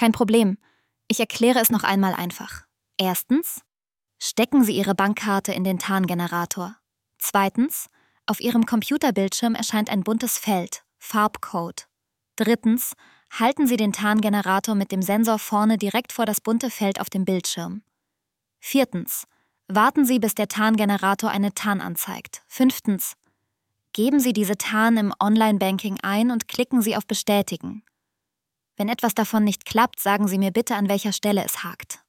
Kein Problem. Ich erkläre es noch einmal einfach. Erstens, stecken Sie Ihre Bankkarte in den Tarngenerator. Zweitens, auf Ihrem Computerbildschirm erscheint ein buntes Feld, Farbcode. Drittens, halten Sie den Tarngenerator mit dem Sensor vorne direkt vor das bunte Feld auf dem Bildschirm. Viertens, warten Sie, bis der Tarngenerator eine TAN anzeigt. Fünftens, geben Sie diese TAN im Online-Banking ein und klicken Sie auf Bestätigen. Wenn etwas davon nicht klappt, sagen Sie mir bitte, an welcher Stelle es hakt.